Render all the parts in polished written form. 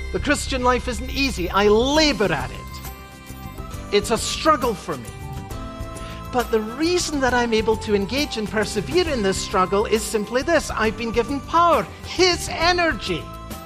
The Christian life isn't easy. I labor at it. It's a struggle for me. But the reason that I'm able to engage and persevere in this struggle is simply this. I've been given power, His energy,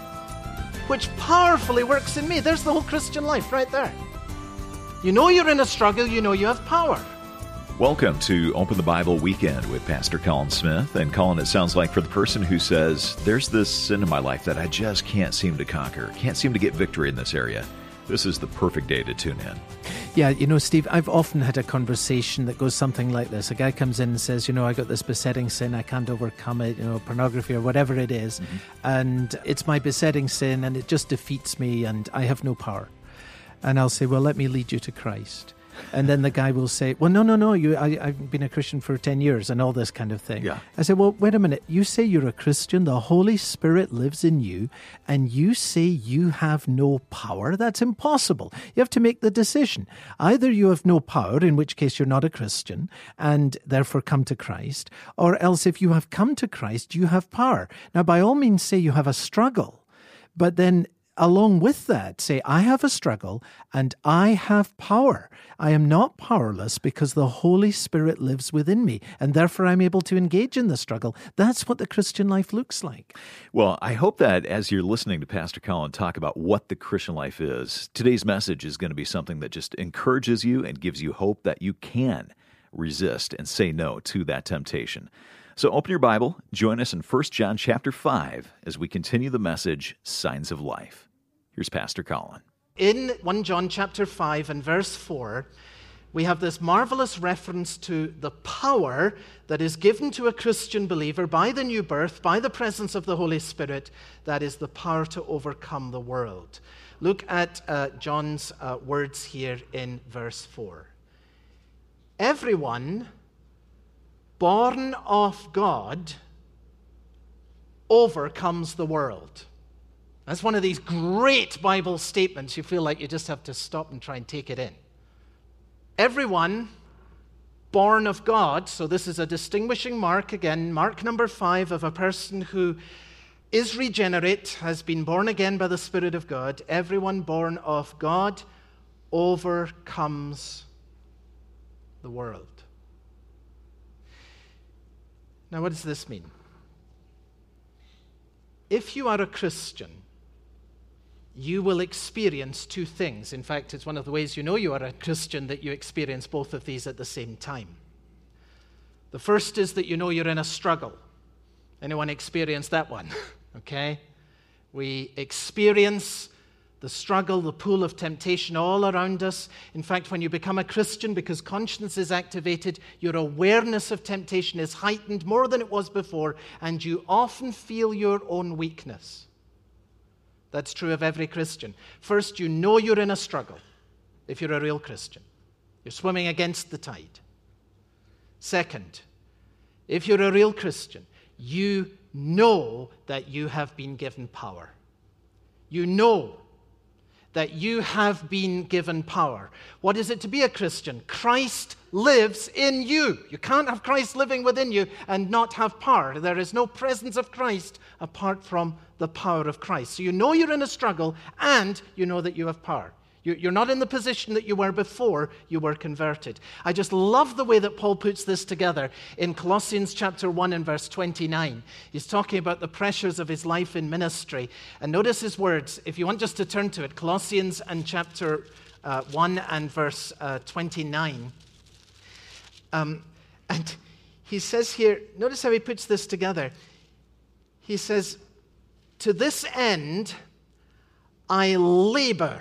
which powerfully works in me. There's the whole Christian life right there. You know you're in a struggle, you know you have power. Welcome to Open the Bible Weekend with Pastor Colin Smith. And Colin, it sounds like for the person who says, there's this sin in my life that I just can't seem to conquer, can't seem to get victory in this area, this is the perfect day to tune in. Yeah, you know, Steve, I've often had a conversation that goes something like this. A guy comes in and says, you know, I got this besetting sin, I can't overcome it, you know, pornography or whatever it is. Mm-hmm. And it's my besetting sin and it just defeats me and I have no power. And I'll say, well, let me lead you to Christ. And then the guy will say, well, no, I've been a Christian for 10 years and all this kind of thing. Yeah. I say, well, wait a minute. You say you're a Christian, the Holy Spirit lives in you, and you say you have no power? That's impossible. You have to make the decision. Either you have no power, in which case you're not a Christian, and therefore come to Christ, or else if you have come to Christ, you have power. Now, by all means, say you have a struggle, but then along with that, say, I have a struggle and I have power. I am not powerless because the Holy Spirit lives within me, and therefore I'm able to engage in the struggle. That's what the Christian life looks like. Well, I hope that as you're listening to Pastor Colin talk about what the Christian life is, today's message is going to be something that just encourages you and gives you hope that you can resist and say no to that temptation. So open your Bible, join us in 1 John chapter 5 as we continue the message, Signs of Life. Here's Pastor Colin. In 1 John chapter 5 and verse 4, we have this marvelous reference to the power that is given to a Christian believer by the new birth, by the presence of the Holy Spirit, that is the power to overcome the world. Look at John's words here in verse 4. Everyone born of God overcomes the world. That's one of these great Bible statements you feel like you just have to stop and try and take it in. Everyone born of God, so this is a distinguishing mark again, mark number 5 of a person who is regenerate, has been born again by the Spirit of God. Everyone born of God overcomes the world. Now, what does this mean? If you are a Christian, you will experience two things. In fact, it's one of the ways you know you are a Christian that you experience both of these at the same time. The first is that you know you're in a struggle. Anyone experience that one? Okay? We experience the struggle, the pool of temptation all around us. In fact, when you become a Christian, because conscience is activated, your awareness of temptation is heightened more than it was before, and you often feel your own weakness. That's true of every Christian. First, you know you're in a struggle if you're a real Christian. You're swimming against the tide. Second, if you're a real Christian, you know that you have been given power. You know that you have been given power. What is it to be a Christian? Christ lives in you. You can't have Christ living within you and not have power. There is no presence of Christ apart from the power of Christ. So you know you're in a struggle and you know that you have power. You're not in the position that you were before you were converted. I just love the way that Paul puts this together in Colossians chapter 1 and verse 29. He's talking about the pressures of his life in ministry. And notice his words, if you want just to turn to it, Colossians and chapter 1 and verse 29. And he says here, notice how he puts this together. He says, to this end I labor,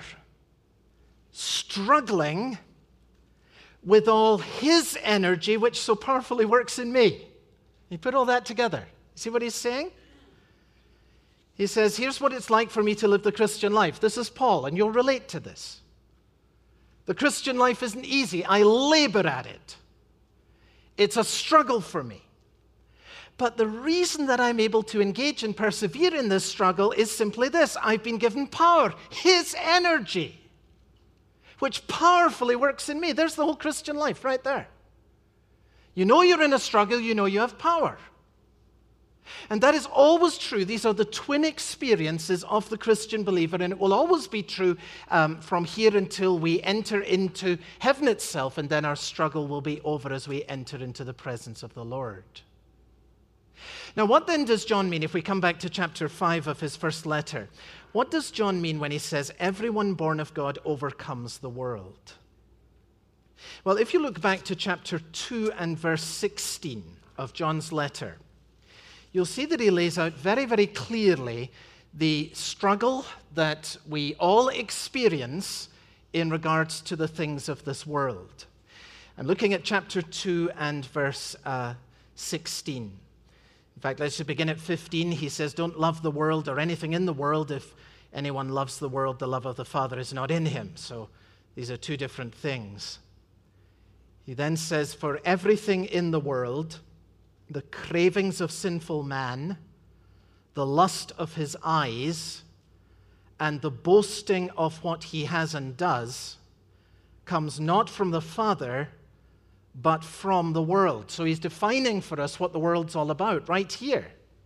struggling with all his energy, which so powerfully works in me. He put all that together. See what he's saying? He says, here's what it's like for me to live the Christian life. This is Paul, and you'll relate to this. The Christian life isn't easy. I labor at it. It's a struggle for me. But the reason that I'm able to engage and persevere in this struggle is simply this. I've been given power, his energy, which powerfully works in me. There's the whole Christian life right there. You know you're in a struggle, you know you have power. And that is always true. These are the twin experiences of the Christian believer, and it will always be true from here until we enter into heaven itself, and then our struggle will be over as we enter into the presence of the Lord. Now, what then does John mean if we come back to chapter 5 of his first letter? What does John mean when he says, everyone born of God overcomes the world? Well, if you look back to chapter 2 and verse 16 of John's letter, you'll see that he lays out very, very clearly the struggle that we all experience in regards to the things of this world. I'm looking at chapter 2 and verse 16. In fact, let's just begin at 15. He says, don't love the world or anything in the world. If anyone loves the world, the love of the Father is not in him. So these are two different things. He then says, for everything in the world, the cravings of sinful man, the lust of his eyes, and the boasting of what he has and does, comes not from the Father, but from the world. So he's defining for us what the world's all about right here.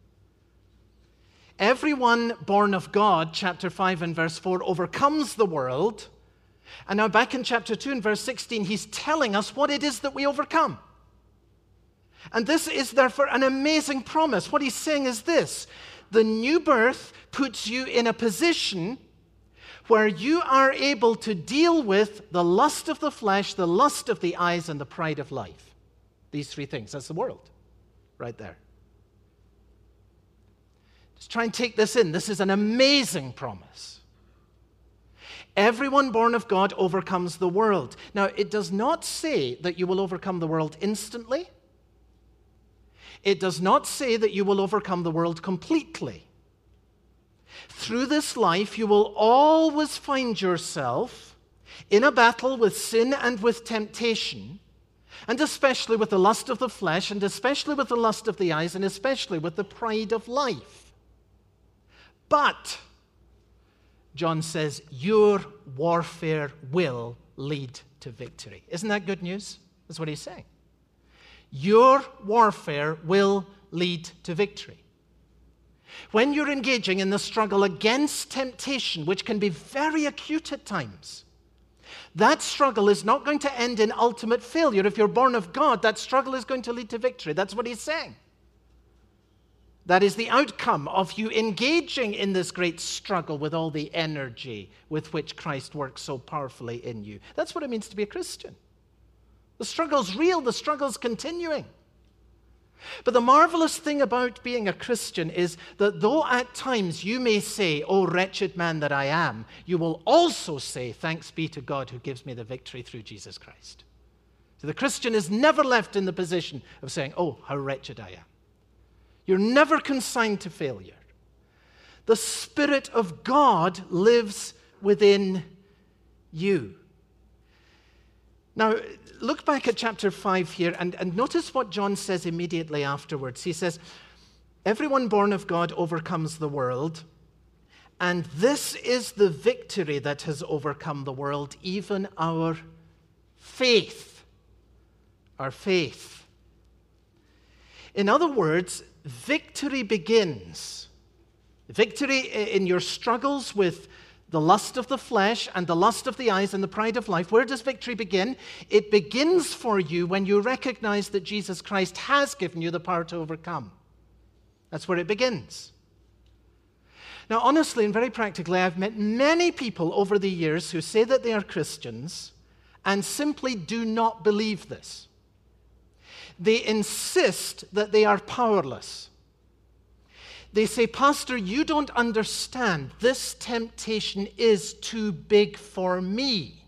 Everyone born of God, chapter 5 and verse 4, overcomes the world. And now back in chapter 2 and verse 16, he's telling us what it is that we overcome. And this is therefore an amazing promise. What he's saying is this: the new birth puts you in a position where you are able to deal with the lust of the flesh, the lust of the eyes, and the pride of life. These three things. That's the world right there. Just try and take this in. This is an amazing promise. Everyone born of God overcomes the world. Now, it does not say that you will overcome the world instantly. It does not say that you will overcome the world completely. Through this life, you will always find yourself in a battle with sin and with temptation, and especially with the lust of the flesh, and especially with the lust of the eyes, and especially with the pride of life. But, John says, your warfare will lead to victory. Isn't that good news? That's what he's saying. Your warfare will lead to victory. When you're engaging in the struggle against temptation, which can be very acute at times, that struggle is not going to end in ultimate failure. If you're born of God, that struggle is going to lead to victory. That's what he's saying. That is the outcome of you engaging in this great struggle with all the energy with which Christ works so powerfully in you. That's what it means to be a Christian. The struggle's real, the struggle's continuing. But the marvelous thing about being a Christian is that though at times you may say, "Oh, wretched man that I am," you will also say, "Thanks be to God who gives me the victory through Jesus Christ." So the Christian is never left in the position of saying, "Oh, how wretched I am." You're never consigned to failure. The Spirit of God lives within you. Now, look back at chapter 5 here and notice what John says immediately afterwards. He says, everyone born of God overcomes the world, and this is the victory that has overcome the world, even our faith. Our faith. In other words, victory begins. Victory in your struggles with the lust of the flesh and the lust of the eyes and the pride of life. Where does victory begin? It begins for you when you recognize that Jesus Christ has given you the power to overcome. That's where it begins. Now, honestly and very practically, I've met many people over the years who say that they are Christians and simply do not believe this. They insist that they are powerless. They say, "Pastor, you don't understand. This temptation is too big for me."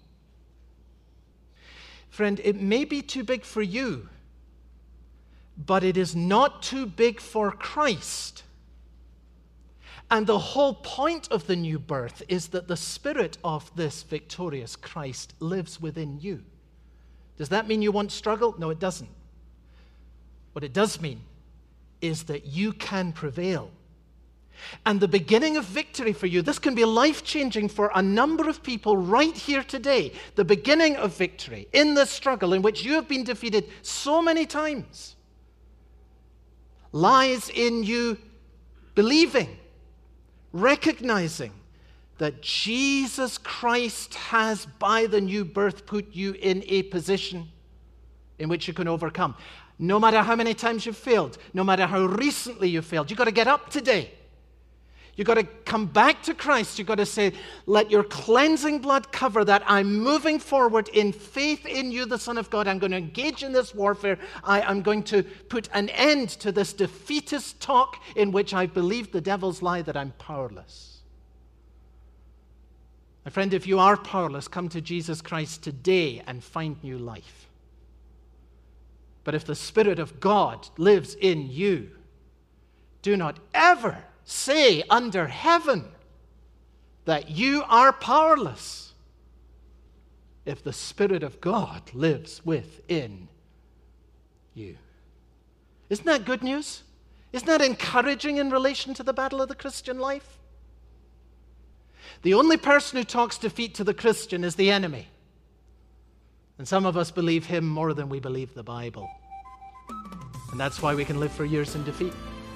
Friend, it may be too big for you, but it is not too big for Christ. And the whole point of the new birth is that the Spirit of this victorious Christ lives within you. Does that mean you won't struggle? No, it doesn't. What it does mean is that you can prevail. And the beginning of victory for you, this can be life-changing for a number of people right here today. The beginning of victory in this struggle in which you have been defeated so many times lies in you believing, recognizing that Jesus Christ has, by the new birth, put you in a position in which you can overcome. No matter how many times you've failed, no matter how recently you failed, you've got to get up today. You've got to come back to Christ. You've got to say, let your cleansing blood cover that. I'm moving forward in faith in you, the Son of God. I'm going to engage in this warfare. I'm going to put an end to this defeatist talk in which I believed the devil's lie that I'm powerless. My friend, if you are powerless, come to Jesus Christ today and find new life. But if the Spirit of God lives in you, do not ever say under heaven that you are powerless if the Spirit of God lives within you. Isn't that good news? Isn't that encouraging in relation to the battle of the Christian life? The only person who talks defeat to the Christian is the enemy. And some of us believe him more than we believe the Bible. And that's why we can live for years in defeat.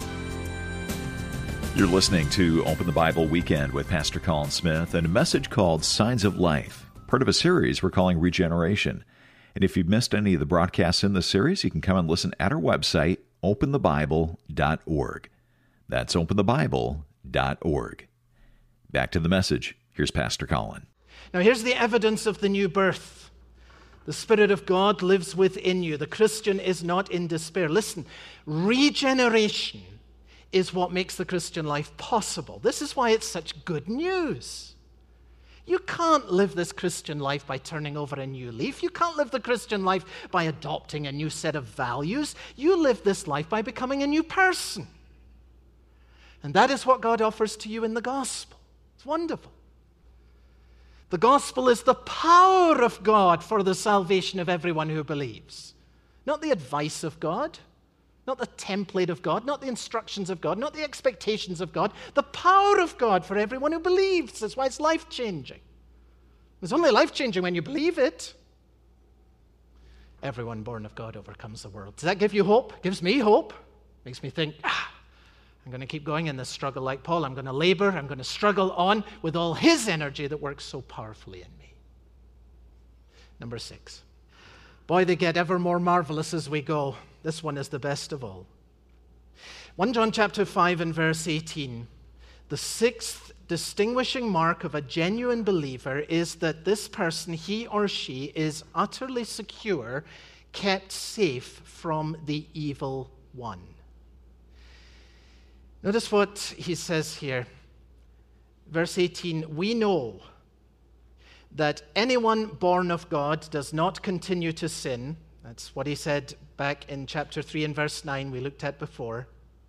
You're listening to Open the Bible Weekend with Pastor Colin Smith and a message called Signs of Life, part of a series we're calling Regeneration. And if you've missed any of the broadcasts in the series, you can come and listen at our website, openthebible.org. That's openthebible.org. Back to the message. Here's Pastor Colin. Now here's the evidence of the new birth. The Spirit of God lives within you. The Christian is not in despair. Listen, regeneration is what makes the Christian life possible. This is why it's such good news. You can't live this Christian life by turning over a new leaf. You can't live the Christian life by adopting a new set of values. You live this life by becoming a new person. And that is what God offers to you in the gospel. It's wonderful. The gospel is the power of God for the salvation of everyone who believes. Not the advice of God, not the template of God, not the instructions of God, not the expectations of God. The power of God for everyone who believes. That's why it's life-changing. It's only life-changing when you believe it. Everyone born of God overcomes the world. Does that give you hope? Gives me hope. Makes me think, I'm going to keep going in this struggle like Paul. I'm going to labor. I'm going to struggle on with all his energy that works so powerfully in me. Number 6. Boy, they get ever more marvelous as we go. This one is the best of all. 1 John chapter 5 and verse 18. The 6th distinguishing mark of a genuine believer is that this person, he or she, is utterly secure, kept safe from the evil one. Notice what he says here. Verse 18, we know that anyone born of God does not continue to sin. That's what he said back in chapter 3 and verse 9 we looked at before.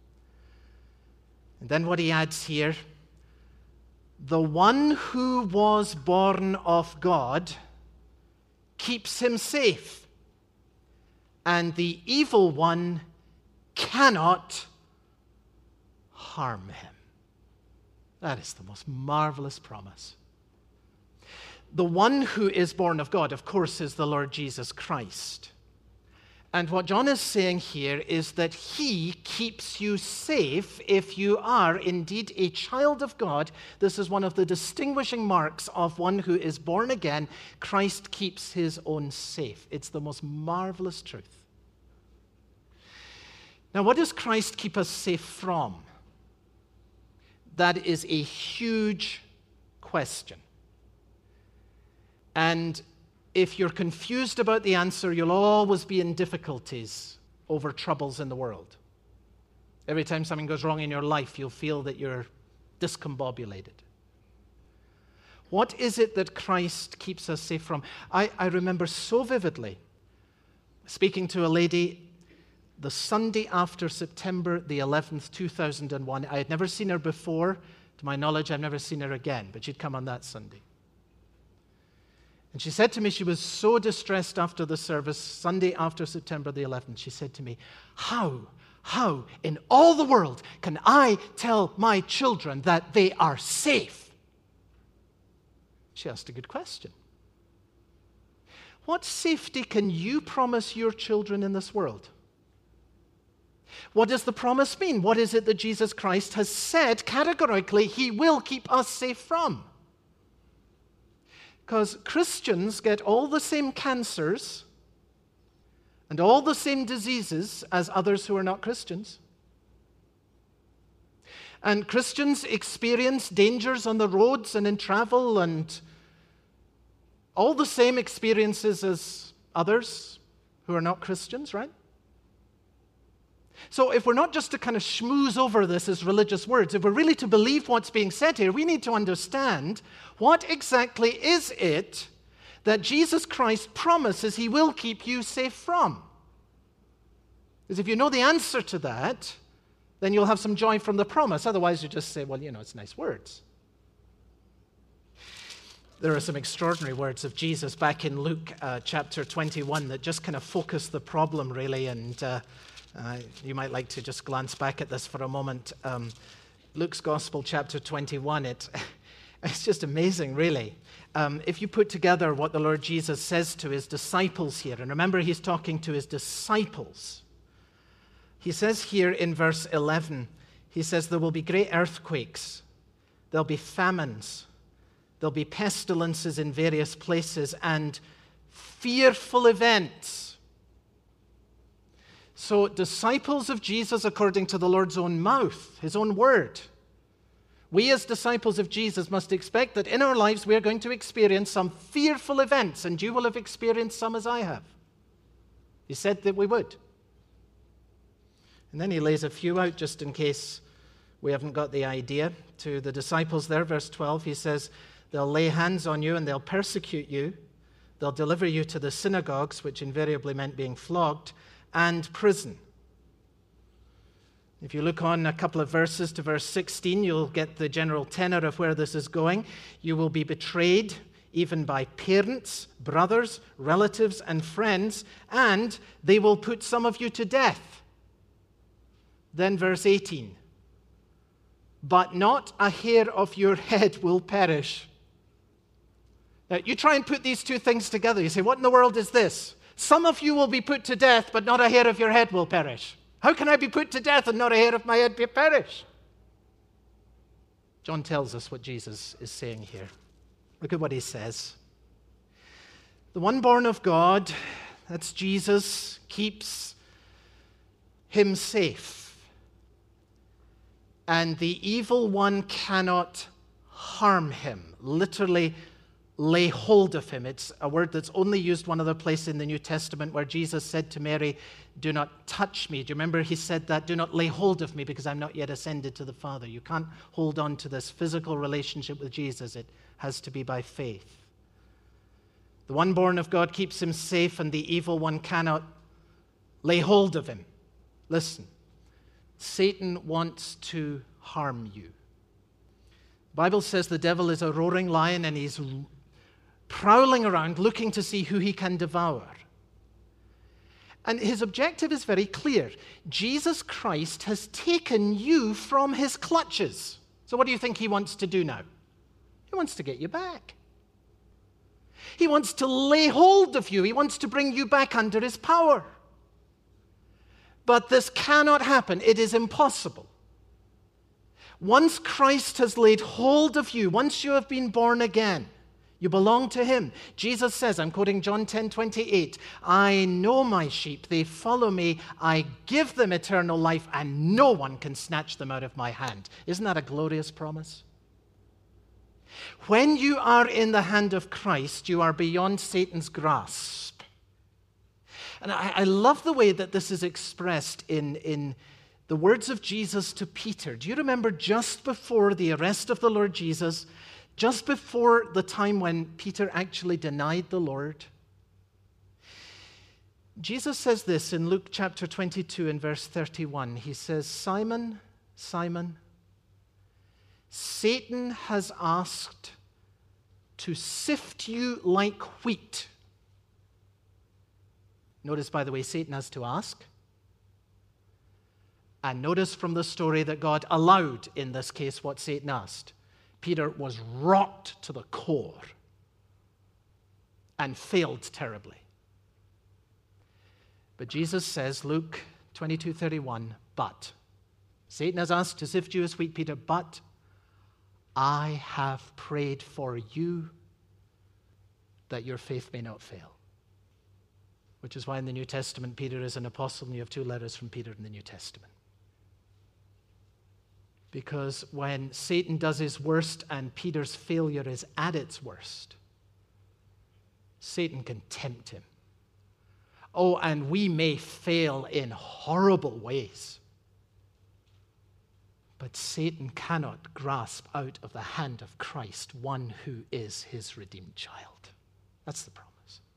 And then what he adds here, the one who was born of God keeps him safe, and the evil one cannot harm him. That is the most marvelous promise. The one who is born of God, of course, is the Lord Jesus Christ. And what John is saying here is that he keeps you safe if you are indeed a child of God. This is one of the distinguishing marks of one who is born again. Christ keeps his own safe. It's the most marvelous truth. Now, what does Christ keep us safe from? That is a huge question. And if you're confused about the answer, you'll always be in difficulties over troubles in the world. Every time something goes wrong in your life, you'll feel that you're discombobulated. What is it that Christ keeps us safe from? I remember so vividly speaking to a lady the Sunday after September the 11th, 2001. I had never seen her before. To my knowledge, I've never seen her again, but she'd come on that Sunday. And she said to me, she was so distressed after the service, Sunday after September the 11th. She said to me, how in all the world can I tell my children that they are safe? She asked a good question. What safety can you promise your children in this world? What does the promise mean? What is it that Jesus Christ has said categorically he will keep us safe from? Because Christians get all the same cancers and all the same diseases as others who are not Christians. And Christians experience dangers on the roads and in travel and all the same experiences as others who are not Christians, right? So if we're not just to kind of schmooze over this as religious words, if we're really to believe what's being said here, we need to understand what exactly is it that Jesus Christ promises he will keep you safe from. Because if you know the answer to that, then you'll have some joy from the promise. Otherwise, you just say, well, it's nice words. There are some extraordinary words of Jesus back in Luke chapter 21 that just kind of focus the problem, really, and you might like to just glance back at this for a moment. Luke's Gospel, chapter 21, it's just amazing, really. If you put together what the Lord Jesus says to his disciples here, and remember he's talking to his disciples. He says here in verse 11, he says, there will be great earthquakes, there'll be famines, there'll be pestilences in various places, and fearful events. So disciples of Jesus, according to the Lord's own mouth, his own word, we as disciples of Jesus must expect that in our lives we are going to experience some fearful events, and you will have experienced some as I have. He said that we would. And then he lays a few out just in case we haven't got the idea. To the disciples there, verse 12, he says, they'll lay hands on you and they'll persecute you. They'll deliver you to the synagogues, which invariably meant being flogged, and prison. If you look on a couple of verses to verse 16, you'll get the general tenor of where this is going. You will be betrayed, even by parents, brothers, relatives, and friends, and they will put some of you to death. Then verse 18, but not a hair of your head will perish. Now, you try and put these two things together. You say, what in the world is this? Some of you will be put to death, but not a hair of your head will perish. How can I be put to death and not a hair of my head perish? John tells us what Jesus is saying here. Look at what he says. The one born of God, that's Jesus, keeps him safe. And the evil one cannot harm him, literally lay hold of him. It's a word that's only used one other place in the New Testament where Jesus said to Mary, do not touch me. Do you remember he said that? Do not lay hold of me because I'm not yet ascended to the Father. You can't hold on to this physical relationship with Jesus. It has to be by faith. The one born of God keeps him safe and the evil one cannot lay hold of him. Listen. Satan wants to harm you. The Bible says the devil is a roaring lion and he's prowling around looking to see who he can devour. And his objective is very clear. Jesus Christ has taken you from his clutches. So what do you think he wants to do now? He wants to get you back. He wants to lay hold of you. He wants to bring you back under his power. But this cannot happen. It is impossible. Once Christ has laid hold of you, once you have been born again, you belong to him. Jesus says, I'm quoting John 10:28, I know my sheep, they follow me, I give them eternal life, and no one can snatch them out of my hand. Isn't that a glorious promise? When you are in the hand of Christ, you are beyond Satan's grasp. And I love the way that this is expressed in the words of Jesus to Peter. Do you remember just before the arrest of the Lord Jesus, just before the time when Peter actually denied the Lord? Jesus says this in Luke chapter 22 and verse 31. He says, Simon, Simon, Satan has asked to sift you like wheat. Notice, by the way, Satan has to ask. And notice from the story that God allowed, in this case, what Satan asked. Peter was rocked to the core and failed terribly. But Jesus says, Luke 22:31, but. Satan has asked to sift you as wheat, Peter, but I have prayed for you that your faith may not fail. Which is why in the New Testament, Peter is an apostle, and you have 2 letters from Peter in the New Testament. Because when Satan does his worst and Peter's failure is at its worst, Satan can tempt him. Oh, and we may fail in horrible ways. But Satan cannot grasp out of the hand of Christ one who is his redeemed child. That's the promise.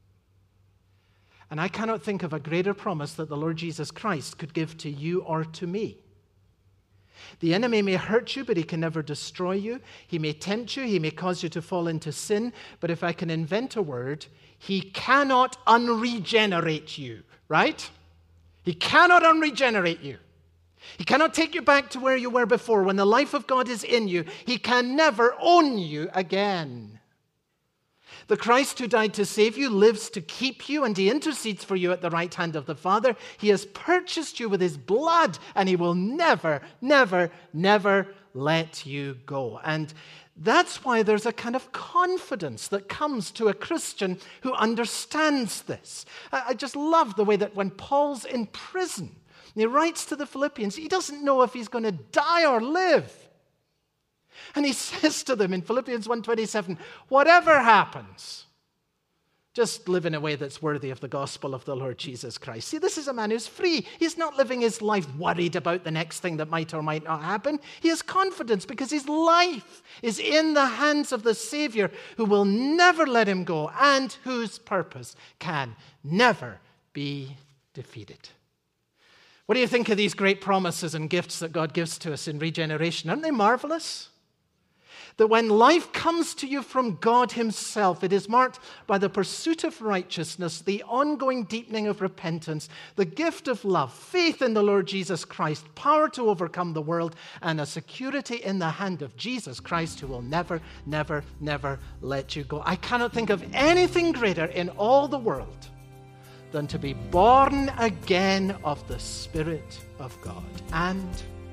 And I cannot think of a greater promise that the Lord Jesus Christ could give to you or to me. The enemy may hurt you, but he can never destroy you. He may tempt you. He may cause you to fall into sin. But if I can invent a word, he cannot unregenerate you, right? He cannot unregenerate you. He cannot take you back to where you were before. When the life of God is in you, he can never own you again. The Christ who died to save you lives to keep you, and he intercedes for you at the right hand of the Father. He has purchased you with his blood, and he will never, never, never let you go. And that's why there's a kind of confidence that comes to a Christian who understands this. I just love the way that when Paul's in prison, and he writes to the Philippians, he doesn't know if he's going to die or live. And he says to them in Philippians 1:27, whatever happens, just live in a way that's worthy of the gospel of the Lord Jesus Christ. See, this is a man who's free. He's not living his life worried about the next thing that might or might not happen. He has confidence because his life is in the hands of the Savior who will never let him go and whose purpose can never be defeated. What do you think of these great promises and gifts that God gives to us in regeneration? Aren't they marvelous? That when life comes to you from God himself, it is marked by the pursuit of righteousness, the ongoing deepening of repentance, the gift of love, faith in the Lord Jesus Christ, power to overcome the world, and a security in the hand of Jesus Christ who will never, never, never let you go. I cannot think of anything greater in all the world than to be born again of the Spirit of God. And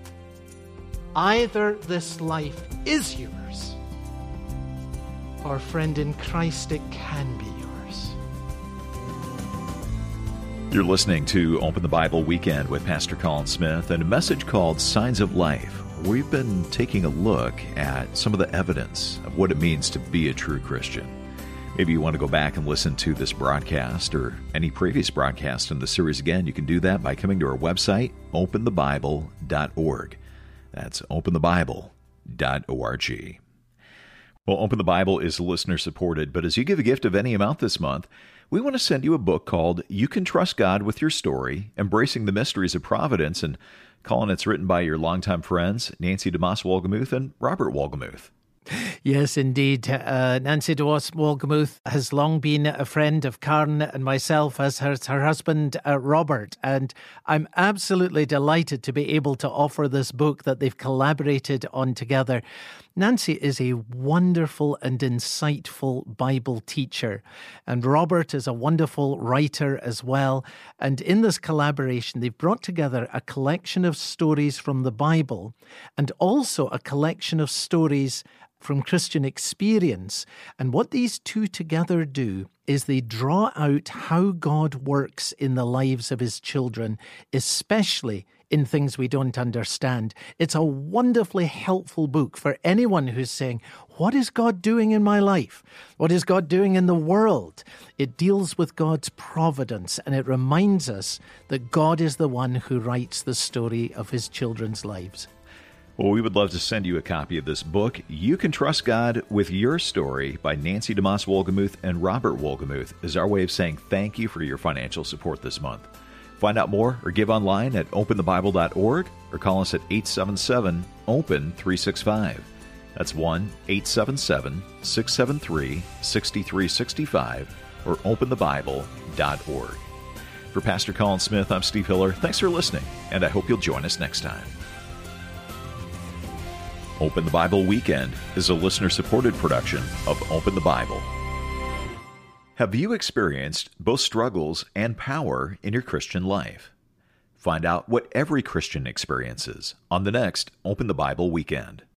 either this life is yours, or friend, in Christ it can be yours. You're listening to Open the Bible Weekend with Pastor Colin Smith and a message called Signs of Life. We've been taking a look at some of the evidence of what it means to be a true Christian. Maybe you want to go back and listen to this broadcast or any previous broadcast in the series again. You can do that by coming to our website, openthebible.org. That's openthebible.org. Well, Open the Bible is listener-supported, but as you give a gift of any amount this month, we want to send you a book called You Can Trust God with Your Story, Embracing the Mysteries of Providence. And Colin, it's written by your longtime friends, Nancy DeMoss Wolgemuth and Robert Wolgemuth. Yes, indeed. Nancy DeMoss Wolgemuth has long been a friend of Karen and myself, as her husband, Robert. And I'm absolutely delighted to be able to offer this book that they've collaborated on together. Nancy is a wonderful and insightful Bible teacher, and Robert is a wonderful writer as well. And in this collaboration, they've brought together a collection of stories from the Bible and also a collection of stories from Christian experience. And what these two together do is they draw out how God works in the lives of his children, especially in things we don't understand. It's a wonderfully helpful book for anyone who's saying, what is God doing in my life? What is God doing in the world? It deals with God's providence, and it reminds us that God is the one who writes the story of his children's lives. Well, we would love to send you a copy of this book, You Can Trust God with Your Story by Nancy DeMoss Wolgemuth and Robert Wolgemuth, is our way of saying thank you for your financial support this month. Find out more or give online at openthebible.org or call us at 877-OPEN-365. That's 1-877-673-6365 or openthebible.org. For Pastor Colin Smith, I'm Steve Hiller. Thanks for listening, and I hope you'll join us next time. Open the Bible Weekend is a listener-supported production of Open the Bible. Have you experienced both struggles and power in your Christian life? Find out what every Christian experiences on the next Open the Bible weekend.